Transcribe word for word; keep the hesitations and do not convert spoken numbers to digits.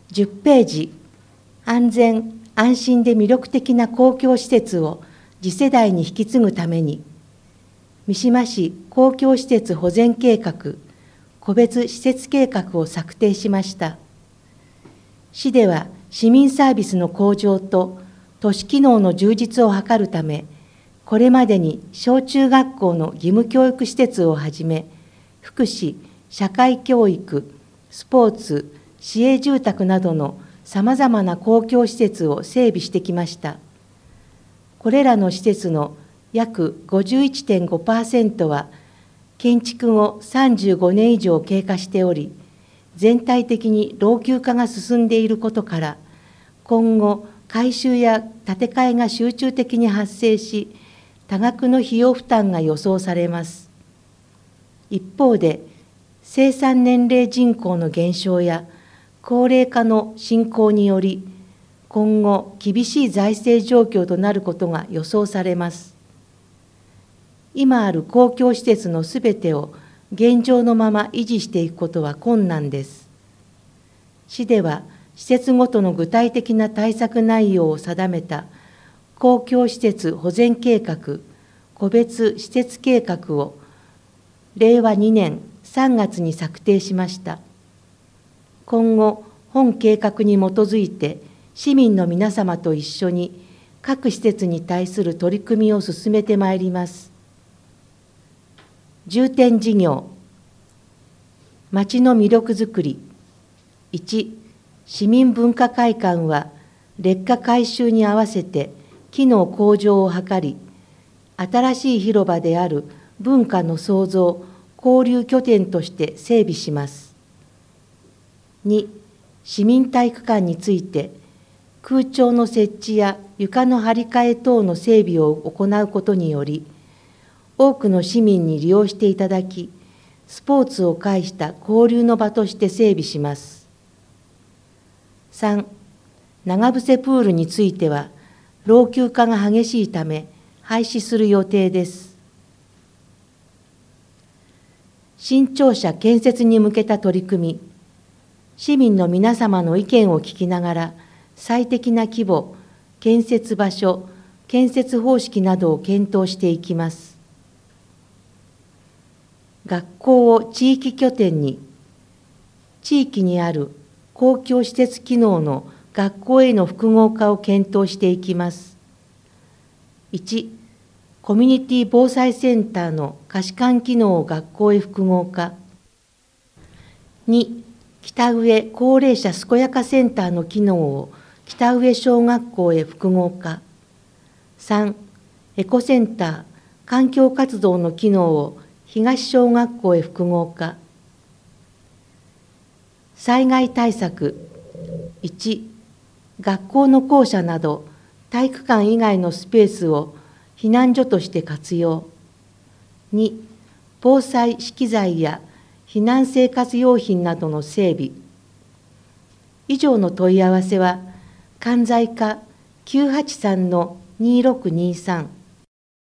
じゅっページ、安全・安心で魅力的な公共施設を次世代に引き継ぐために、三島市公共施設保全計画、個別施設計画を策定しました。市では市民サービスの向上と都市機能の充実を図るため、これまでに小中学校の義務教育施設をはじめ、福祉、社会教育、スポーツ、市営住宅などのさまざまな公共施設を整備してきました。これらの施設の約 ごじゅういちてんごパーセント は建築後さんじゅうごねん以上経過しており、全体的に老朽化が進んでいることから、今後、改修や建て替えが集中的に発生し、多額の費用負担が予想されます。一方で、生産年齢人口の減少や高齢化の進行により、今後、厳しい財政状況となることが予想されます。今ある公共施設のすべてを現状のまま維持していくことは困難です。市では、施設ごとの具体的な対策内容を定めた公共施設保全計画、個別施設計画をれいわにねんさんがつに策定しました。今後、本計画に基づいて市民の皆様と一緒に各施設に対する取り組みを進めてまいります。重点事業、まちの魅力づくり。いち、市民文化会館は劣化改修に合わせて機能向上を図り、新しい広場である文化の創造・交流拠点として整備します。に、市民体育館について、空調の設置や床の張り替え等の整備を行うことにより、多くの市民に利用していただき、スポーツを介した交流の場として整備します。さん、長伏プールについては、老朽化が激しいため、廃止する予定です。新庁舎建設に向けた取り組み、市民の皆様の意見を聞きながら、最適な規模、建設場所、建設方式などを検討していきます。学校を地域拠点に、地域にある公共施設機能の学校への複合化を検討していきます。いち、コミュニティ防災センターの貸し館機能を学校へ複合化。に、北上高齢者健やかセンターの機能を北上小学校へ複合化。さん、エコセンター、環境活動の機能を東小学校へ複合化。災害対策。いち、学校の校舎など体育館以外のスペースを避難所として活用。に、防災資機材や避難生活用品などの整備。以上の問い合わせは、関西課きゅうはちさんのにろくにさん